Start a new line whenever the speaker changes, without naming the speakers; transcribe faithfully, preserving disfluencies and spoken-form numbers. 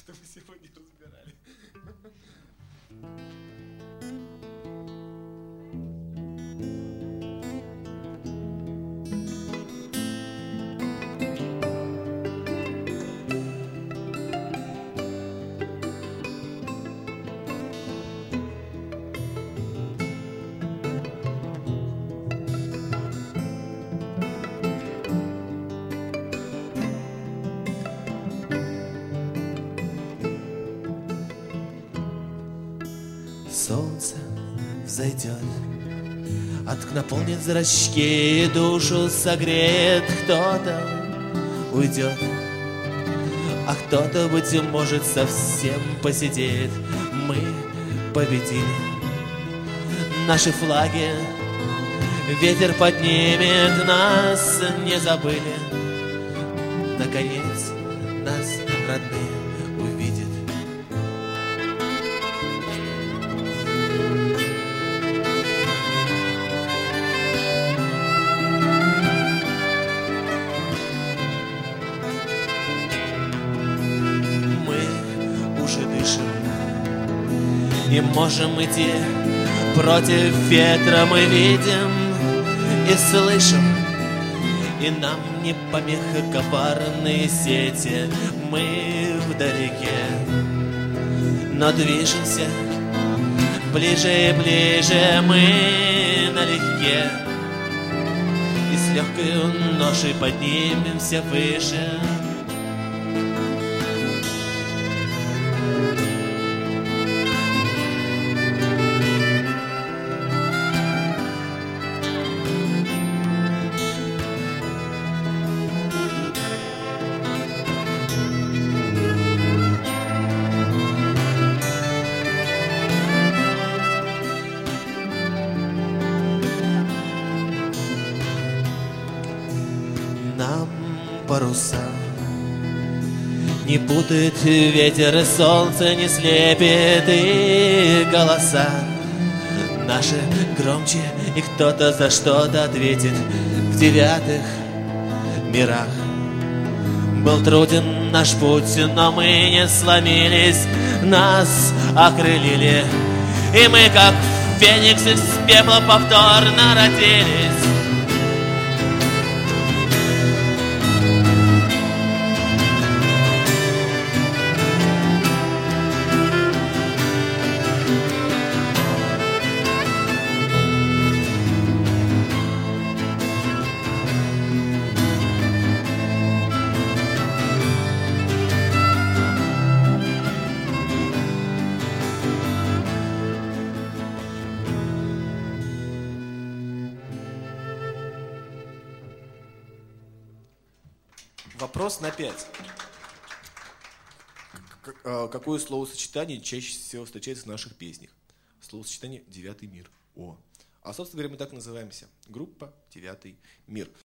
что мы сегодня разбирали.
Солнце взойдет, от наполнит зрачки, душу согреет, кто-то уйдет, а кто-то, быть может, совсем посидит. Мы победили, наши флаги ветер поднимет, нас не забыли. Наконец нас родные увидят. И можем идти против ветра, мы видим и слышим, и нам не помеха коварные сети. Мы вдалеке, но движемся ближе и ближе, мы налегке, и с легкой ношей поднимемся выше. Нам паруса не путает ветер, и солнце не слепит, и голоса наши громче, и кто-то за что-то ответит. В девятых мирах был труден наш путь, но мы не сломились, нас окрылили, и мы, как фениксы из пепла, повторно родились.
Вопрос на пять. Какое словосочетание чаще всего встречается в наших песнях? Словосочетание «девятый мир». О. А, собственно говоря, мы так называемся. Группа «Девятый мир».